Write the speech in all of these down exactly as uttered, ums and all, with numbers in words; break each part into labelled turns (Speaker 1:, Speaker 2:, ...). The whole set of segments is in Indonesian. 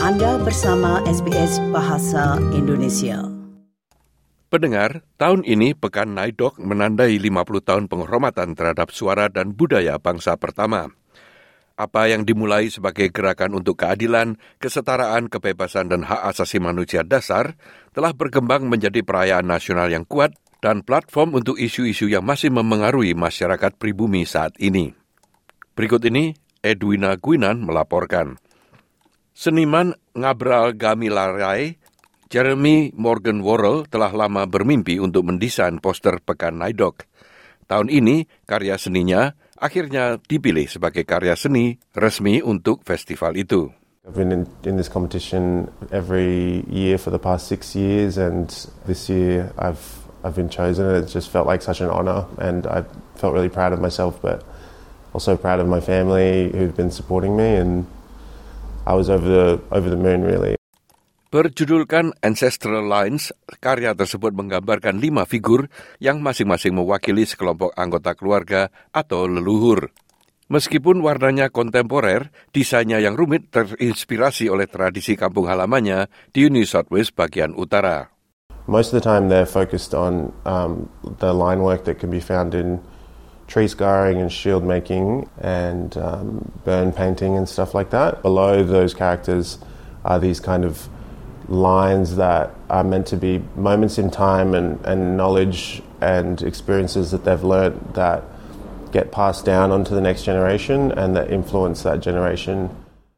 Speaker 1: Anda bersama S B S Bahasa Indonesia.
Speaker 2: Pendengar, tahun ini Pekan Naydock menandai lima puluh tahun penghormatan terhadap suara dan budaya bangsa pertama. Apa yang dimulai sebagai gerakan untuk keadilan, kesetaraan, kebebasan dan hak asasi manusia dasar telah berkembang menjadi perayaan nasional yang kuat dan platform untuk isu-isu yang masih memengaruhi masyarakat pribumi saat ini. Berikut ini, Edwina Guinan melaporkan. Seniman Ngabral Gamilarai, Jeremy Morgan Worrell telah lama bermimpi untuk mendesain poster Pekan Naydock. Tahun ini, karya seninya akhirnya dipilih sebagai karya seni resmi untuk festival itu.
Speaker 3: I've been in, in this competition every year for the past six years, and this year I've I've been chosen, and it just felt like such an honor, and I felt really proud of myself, but also proud of my family who've been supporting me, and I was over the over the moon really.
Speaker 2: Berjudulkan Ancestral Lines, karya tersebut menggambarkan lima figur yang masing-masing mewakili sekelompok anggota keluarga atau leluhur. Meskipun warnanya kontemporer, desainnya yang rumit terinspirasi oleh tradisi kampung halamannya di New South Wales bagian utara.
Speaker 3: Most of the time they're focused on um, the line work that can be found in tree scarring and shield making and um, burn painting and stuff like that. Below those characters are these kind of lines that are meant to be moments in time and, and knowledge and experiences that they've learnt that get passed down onto the next generation and that influence that generation.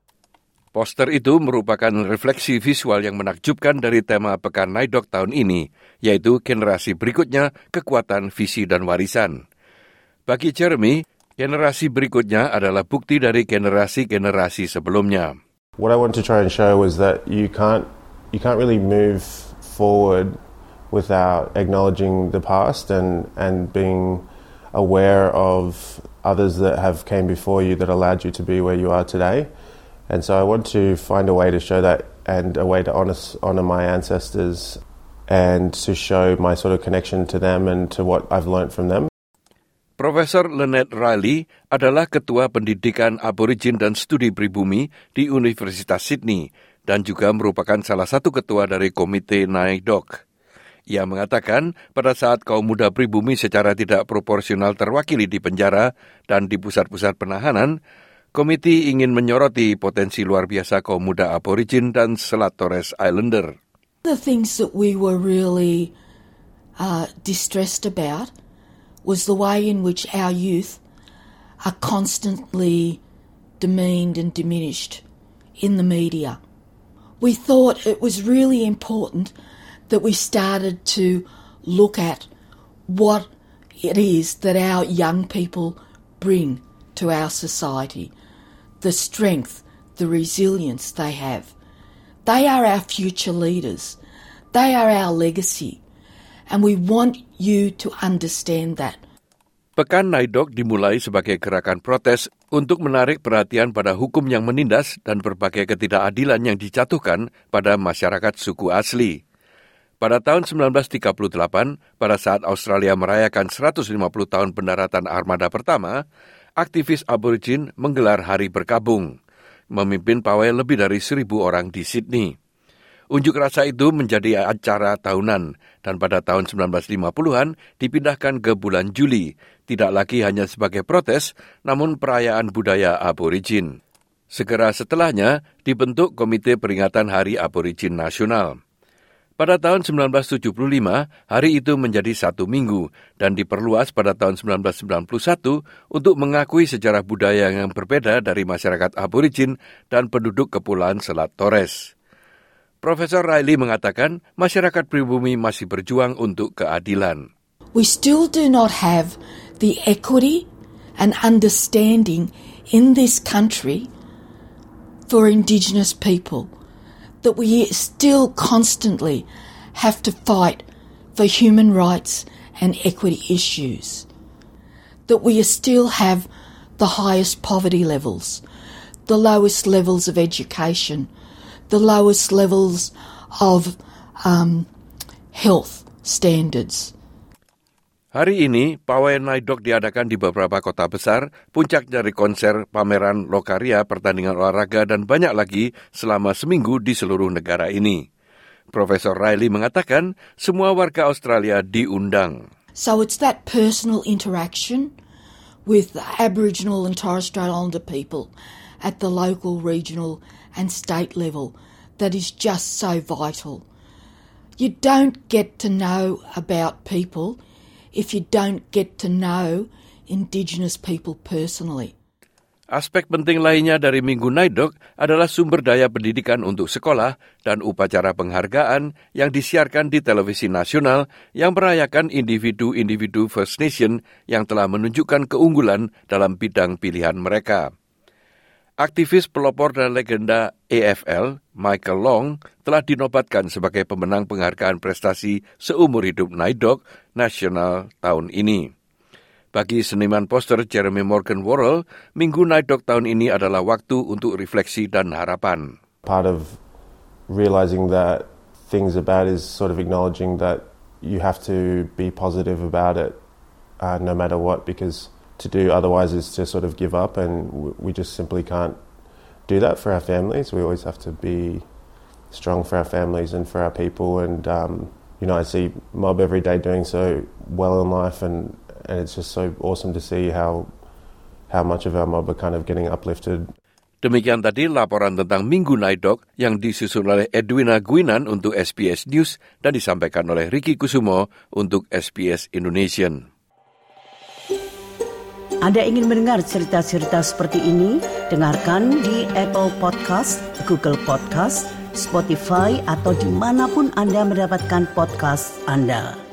Speaker 2: Poster itu merupakan refleksi visual yang menakjubkan dari tema Pekan Naydock tahun ini, yaitu generasi berikutnya, kekuatan, visi, dan warisan. Bagi Jeremy, generasi berikutnya adalah bukti dari generasi-generasi sebelumnya.
Speaker 3: What I want to try and show was that you can't you can't really move forward without acknowledging the past and, and being aware of others that have came before you that allowed you to be where you are today. And so I want to find a way to show that and a way to honor, honor my ancestors and to show my sort of connection to them and to what I've learned from them.
Speaker 2: Profesor Lynette Riley adalah Ketua Pendidikan Aborigin dan Studi Pribumi di Universitas Sydney dan juga merupakan salah satu ketua dari Komite Naydock. Ia mengatakan pada saat kaum muda pribumi secara tidak proporsional terwakili di penjara dan di pusat-pusat penahanan, komite ingin menyoroti potensi luar biasa kaum muda Aborigin dan Selat Torres Islander.
Speaker 4: The things that we were really uh, distressed about was the way in which our youth are constantly demeaned and diminished in the media. We thought it was really important that we started to look at what it is that our young people bring to our society, the strength, the resilience they have. They are our future leaders. They are our legacy. And we want you to understand that.
Speaker 2: Pekan Naydock dimulai sebagai gerakan protes untuk menarik perhatian pada hukum yang menindas dan berbagai ketidakadilan yang dijatuhkan pada masyarakat suku asli. Pada tahun sembilan belas tiga puluh delapan, pada saat Australia merayakan seratus lima puluh tahun pendaratan armada pertama, aktivis Aborigin menggelar Hari Berkabung, memimpin pawai lebih dari seribu orang di Sydney. Unjuk rasa itu menjadi acara tahunan dan pada tahun sembilan belas lima puluhan dipindahkan ke bulan Juli, tidak lagi hanya sebagai protes, namun perayaan budaya Aborigin. Segera setelahnya dibentuk Komite Peringatan Hari Aborigin Nasional. Pada tahun sembilan belas tujuh puluh lima, hari itu menjadi satu minggu dan diperluas pada tahun sembilan belas sembilan puluh satu untuk mengakui sejarah budaya yang berbeda dari masyarakat Aborigin dan penduduk Kepulauan Selat Torres. Profesor Riley mengatakan masyarakat pribumi masih berjuang untuk keadilan.
Speaker 4: We still do not have the equity and understanding in this country for Indigenous people. That we still constantly have to fight for human rights and equity issues. That we still have the highest poverty levels, the lowest levels of education, the lowest levels of um, health standards.
Speaker 2: Hari ini, pawai Naidog diadakan di beberapa kota besar, puncak dari konser, pameran, lokaria, pertandingan olahraga, dan banyak lagi selama seminggu di seluruh negara ini. Profesor Riley mengatakan semua warga Australia diundang.
Speaker 4: So it's that personal interaction with Aboriginal and Torres Strait Islander people at the local, regional and state level that is just so vital. You don't get to know about people if you don't get to know Indigenous people personally.
Speaker 2: Aspek penting lainnya dari Minggu Naidog adalah sumber daya pendidikan untuk sekolah dan upacara penghargaan yang disiarkan di televisi nasional yang merayakan individu-individu First Nation yang telah menunjukkan keunggulan dalam bidang pilihan mereka. Aktivis pelopor dan legenda A F L, Michael Long, telah dinobatkan sebagai pemenang penghargaan prestasi seumur hidup Naidog nasional tahun ini. Bagi seniman poster Jeremy Morgan Worrell, Minggu Naidog tahun ini adalah waktu untuk refleksi dan harapan.
Speaker 3: Part of realizing that things are bad is sort of acknowledging that you have to be positive about it uh, no matter what, because to do otherwise is to sort of give up, and we just simply can't do that for our families. We always have to be strong for our families and for our people, and um, you know, I see Mob every day doing so well in life, and and it's just so awesome to see how how much of our mob are kind of getting uplifted.
Speaker 2: Demikian tadi laporan tentang Minggu Naidog yang disusun oleh Edwina Guinan untuk S B S News dan disampaikan oleh Ricky Kusumo untuk S B S Indonesian.
Speaker 1: Anda ingin mendengar cerita-cerita seperti ini? Dengarkan di Apple Podcast, Google Podcast, Spotify, atau dimanapun Anda mendapatkan podcast Anda.